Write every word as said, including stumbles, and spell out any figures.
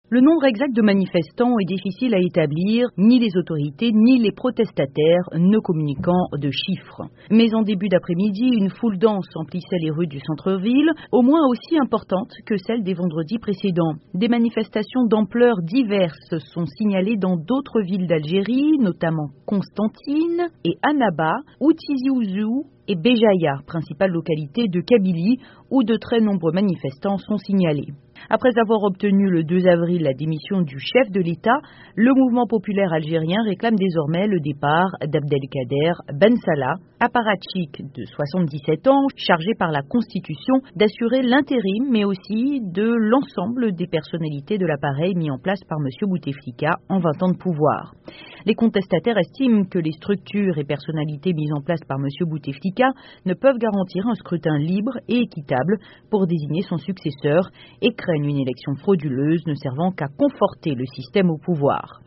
Le nombre exact de manifestants est difficile à établir, ni les autorités ni les protestataires ne communiquant de chiffres. Mais en début d'après-midi, une foule dense emplissait les rues du centre-ville, au moins aussi importante que celle des vendredis précédents. Des manifestations d'ampleur diverses sont signalées dans d'autres villes d'Algérie, notamment Constantine et Annaba, ou Tizi Ouzou et Béjaïa, principales localités de Kabylie, où de très nombreux manifestants sont signalés. Après avoir obtenu le deux avril la démission du chef de l'État, le mouvement populaire algérien réclame désormais le départ d'Abdelkader Ben Salah, apparatchik de soixante-dix-sept ans, chargé par la Constitution d'assurer l'intérim, mais aussi de l'ensemble des personnalités de l'appareil mis en place par M. Bouteflika en vingt ans de pouvoir. Les contestataires estiment que les structures et personnalités mises en place par M. Bouteflika ne peuvent garantir un scrutin libre et équitable pour désigner son successeur et craignent une élection frauduleuse ne servant qu'à conforter le système au pouvoir.